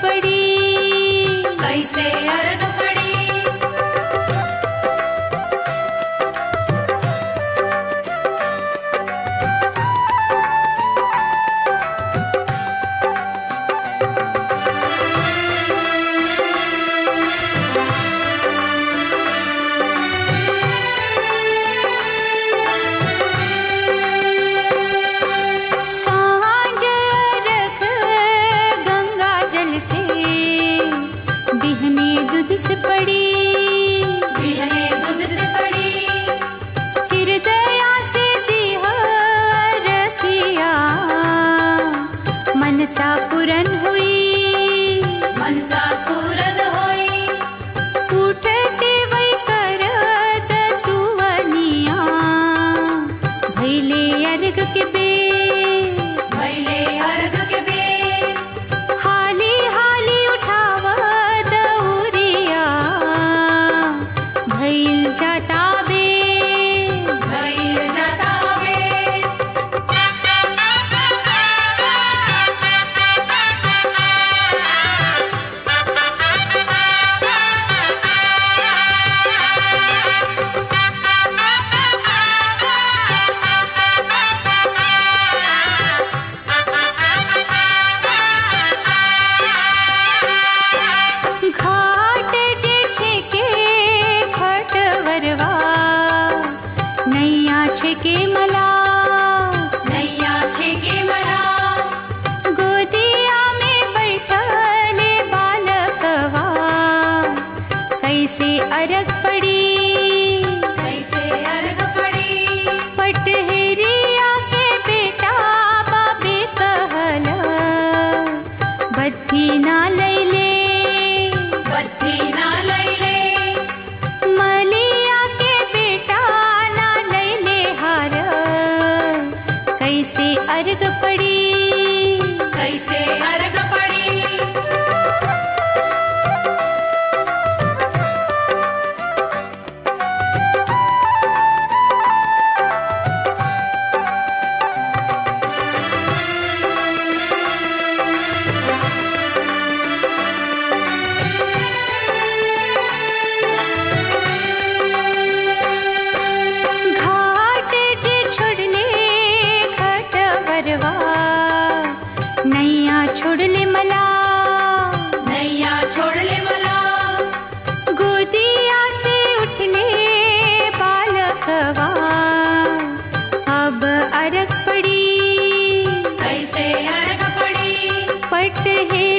पड़ी, कैसे अर्घ पड़ी। सांझ अर्घ गंगा जल से बिहने दूध से पड़ी, बिहने दूध से पड़ी। हृदया से दीह रखिया मनसा पूरन हुई, मनसा पूरन होई। उठते वै करत तुवनिया भैले अर्घ के बेर, भैले अर्घ के बेर। हाली हाली उठाव दौरिया भैल जाता बेर, भैल जाता बेर। घाट जे छेके खटवरवा नैया छेके मला, नैया छेके मला। गोदिया में बैठले बालकवा कैसे अर्घ पड़ी, कैसे अर्घ पड़ी। पटहेरिया के बेटा बाबे कहल बद्धी ना लैले, बद्धी ना लैले। मलिया के बेटा ना लैले हार कैसे अर्घ पड़ी, कैसे अर्घ पड़ी। घाट जे छोड़ले खटवरवा नैया छोड़ले मला, नैया छोड़ ले मला। गोदिया से उठले बालकवा अब अर्घ पड़ी, कैसे अर्घ पड़ी। पटहे